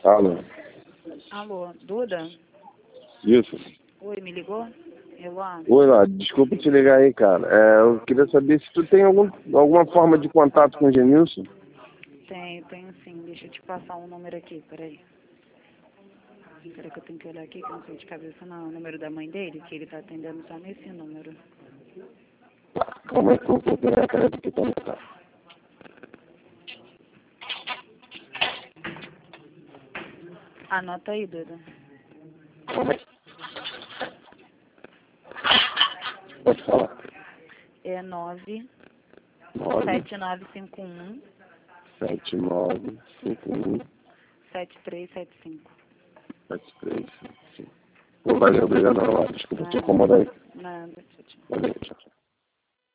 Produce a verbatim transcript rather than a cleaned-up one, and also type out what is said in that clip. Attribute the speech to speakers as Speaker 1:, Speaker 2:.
Speaker 1: Alô?
Speaker 2: Alô, Duda?
Speaker 1: Isso.
Speaker 2: Oi, me ligou? Eu lá.
Speaker 1: Oi lá, desculpa te ligar aí, cara. É, eu queria saber se tu tem algum, alguma forma de contato com o Genilson.
Speaker 2: Tenho, tenho sim. Deixa eu te passar um número aqui, peraí. Peraí que eu tenho que olhar aqui, que eu não sei de cabeça não. O número da mãe dele, que ele tá atendendo só nesse número.
Speaker 1: Como é que eu vou pegar a cara do que tá no carro?
Speaker 2: Anota aí, Duda.
Speaker 1: Pode falar.
Speaker 2: É nove
Speaker 1: nove
Speaker 2: sete nove cinco um
Speaker 1: sete nove cinco um
Speaker 2: sete três sete cinco.
Speaker 1: sete três cinco. Valeu, obrigado. Desculpa te
Speaker 2: Nada,
Speaker 1: incomodar aí.
Speaker 2: nada, tchau, tchau.
Speaker 1: Valeu, tchau.